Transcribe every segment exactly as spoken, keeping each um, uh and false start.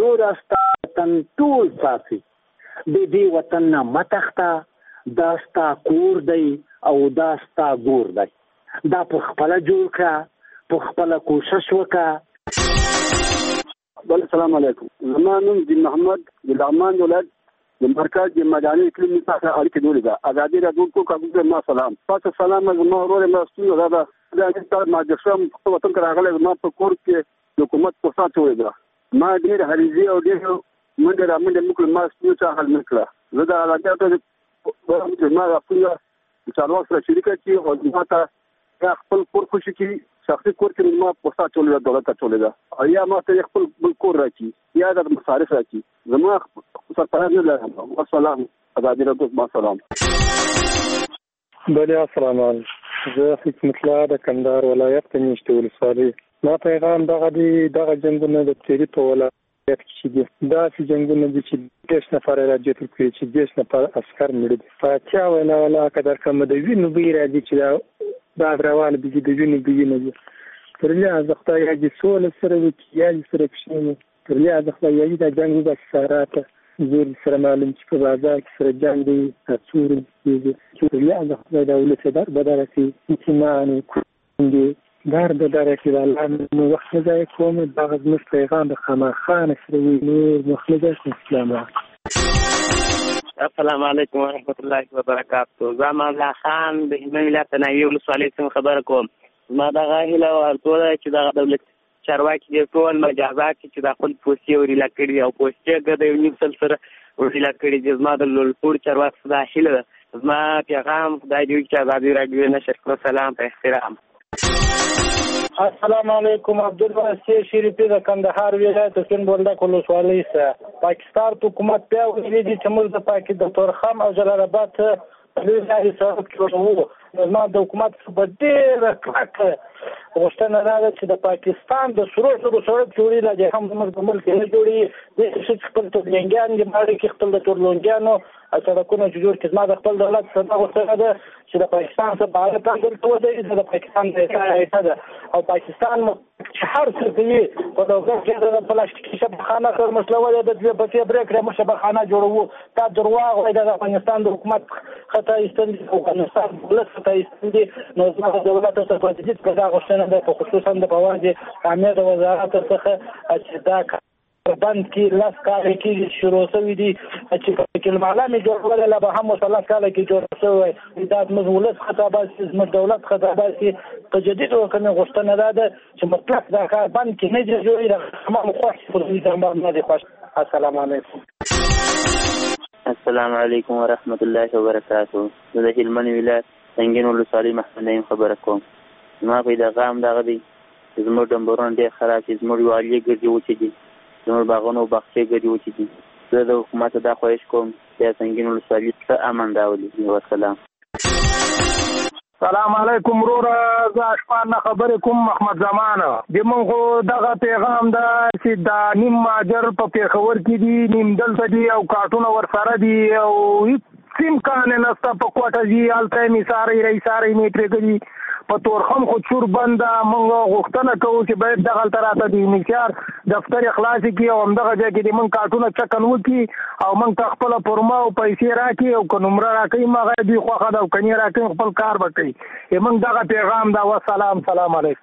نور استا وطن ټول ساتي. د دې وطن نه متخته دا ستا کور دی او دا ستا ګور دی. دا په خپله جوړ کړه، په خپله کوشش وکړه. بل السلام علیکم. زما نوم دین محمد د لغمان ولایت د مرکز د مدني اقلیم څخه اړیکې نیولې ده. ازادي راډیو کو کوم ما سلام تاسو سلام زما ورور ما ستاسو دا دا د ما د شوم په وطن کې راغلی ما په کور کې د حکومت په سات وې ده. ما ډېر هریزي او ډېر منډه را منډه مکل ما ستاسو څخه حل نکړه. زه دا راځم ته ما خپل څلور سره شریک کی او ما ته خپل کور خوشي کی شخصي کور کې ما په سات ولې دولت ته ولې ده یا ما ته خپل بل کور راکی یا د مصارف راکی زما سرپرست نه لرم. والسلام ازادي راډیو ما سلام. بله السلام علیکم. زه حکمت الله د کندهار ولایت د میشتې ولسوالۍ. ما پیغام دغه دی دغه جنګونه د تیری په ولایت کې دي. داسې جنګونه دي چې دېرش نفر راځي تر کې چې دېرش نفر عسکر مړه دي. فاتحه وینا ولا قدر کوم د وینو بي راځي چې دا روان دي د وینو بي نه دي. تر لږه ځخته یې سول سره وکړي یا سره کښینه تر لږه ځخته یې د جنګ د ساراته زور سره معلوم چې په بازار کې سره جنگ دی تصور دي چې لږه ځخته د دولت در بدره کې چې معنی کوي دار د درکې د الله نو وخت ځای کوم دغه زموږ پیغام د خامخانه سره وي نور مخلص اسلام. السلام علیکم ورحمۃ اللہ وبرکاتہ. زما الله خان د هلمند ولایت تنوي ولسوالۍ څخه خبر کوم. ما دغه هیله ورته چې دغه دولت چارواکي دې ټول مجازات چې د خپل پوسټي وريلا کړی او پوسټي د یو نیم سل سره وريلا کړی چې زما د لوړپوړ چارواکي د هیله زما پیغام خدای دې چې ازادي راډیو نشر کړو. سلام په احترام. السلام علیکم. عبدالواسع شریفی د کندهار ولایت سن بولدک ولسوالۍ څخه. پاکستان حکومت بیا ویلي دي چې موږ د پاکستان د تورخم او جلال آباد په لاري سره کېږو. نو د حکومت په ډېر کلکه غوښتنه ده چې د پاکستان د سرو زرو سړک جوړي لا د هم زموږ د ملک نه جوړي د څه خپل تورلنګان د ماړي کې خپل د تورلنګانو سړکونه چې جوړ کړي. ما د خپل دولت څخه غوښتنه ده چې د پاکستان څخه بهر تاسو ته ودی د پاکستان د ایسا ده او پاکستان چې هر څه کوي په دغه کې د پلاستیکي شبخانه سره مسلوه ده د دې په څیر برېکړه مو شبخانه جوړو تا درواغ وای د افغانستان د حکومت خطا ایستل او افغانستان ولس خطا ایستل نو زموږ د دولت څخه په دې کې دا غوښتنه ده په خصوصا د پوهنې امیر د وزارت څخه چې دا بند کې لاس کار کې شروع شوی دي چې کلمه علامه جوړول لا به هم وصلات کاله کې جوړ شوی دا د مولس خطابات د دولت خطابات تجدید او کنه غوښتنه ده چې مطلق دا کار بند کې نه جوړي د هم خوښ په دې ځم نه دي خوښ. السلام علیکم. السلام علیکم ورحمۃ اللہ وبرکاتہ. د هلمند ولایت څنګه ولسوالۍ محمد خبر کوم. ما په دا غام دغه دی زموږ دمبرون ډېر خراب دي زموږ والی ګرځي و چې دي زموږ باغونو باغچې ګرځي و چې دي. زه د حکومت دا خواهش کوم چې څنګه ولسوالۍ ته امن راولي. والسلام. سلام علیکم ورور. زه شپان نه خبرې کوم محمد زمان. د مونږ دغه پیغام دا چې دا نیم ماجر په پیښور کې دي نیم دلته دي او کارټونه ورسره دي او سیم کانه نستا په کوټه دي الته می ساري رې ساري می پرګي په تورخم خو چور بند مونږ غوښتنه کوو چې باید دغه تراته د انشار دفتر اخلاص کی او همدغه ځای کې د مونږ کارټونه چکن وکي او مونږ ته خپل پرما او پیسې راکې او کومره راکې مغه دی خو خدا او کني راکې خپل کار وکړي. مونږ دغه پیغام دا والسلام. سلام علیکم.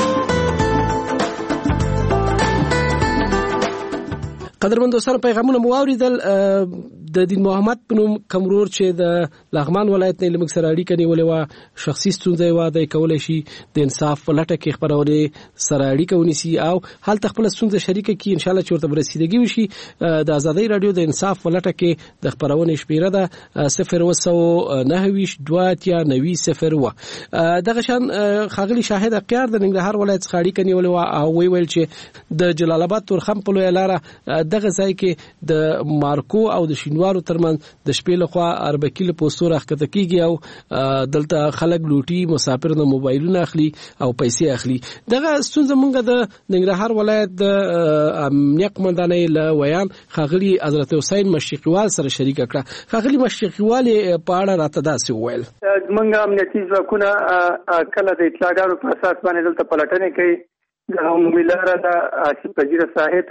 قدرمن دوستانو پیغامونه مو اوریدل. د دین محمد بنوم کمرور چې د لغمان ولایت نه لمک سره اړیکه نیولې و شخصي ستونزې و د کولای شي د انصاف فلټه کې خبرونه سره اړیکه ونیسي او حال خپل ستونزې شریکه کی ان شاء الله چورته برسیدګي وشي. د ازادي رادیو د انصاف فلټه کې د خبرونه شمیره ده صفر و نه ویش دواتیا نوي صفر و. دغه شان خاغلی شاهد اقیار د ننګرهار ولایت څخه اړیکه نیولې و او وی ویل چې د جلال آباد تورخم په لوی لاره دغه ځای کې د مارکو او د شینوارو ترمن د شپې لخوا اربکیل پوسټور اخته کیږي او دلته خلک لوټي مسافر نه موبایلونه اخلي او پیسې اخلي. دغه ستونزه مونږ د ننګرهار ولایت د امنیت قومندانۍ له ویان خاغلی حضرت حسین مشرقیوال سره شریک کړه. خاغلی مشرقیوال په اړه راته داسې وویل. مونږ امنیتي ځواکونه کله د اطلاعاتو په اساس باندې دلته پلټنې کوي. د موبایلاره د آصف پذیره صاحب